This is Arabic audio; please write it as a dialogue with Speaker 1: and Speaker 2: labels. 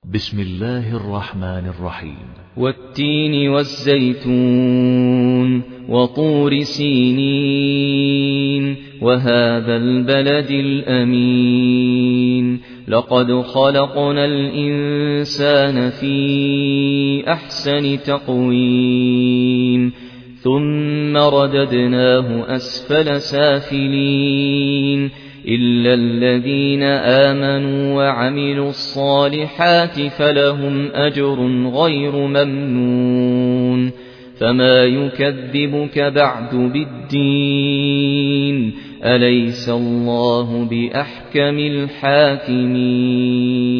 Speaker 1: بسم الله الرحمن الرحيم
Speaker 2: والتين والزيتون وطور سينين وهذا البلد الأمين لقد خلقنا الإنسان في أحسن تقويم ثم رددناه أسفل سافلين إلا الذين آمنوا وعملوا الصالحات فلهم أجر غير ممنون فما يكذبك بعد بالدين أليس الله بأحكم الحاكمين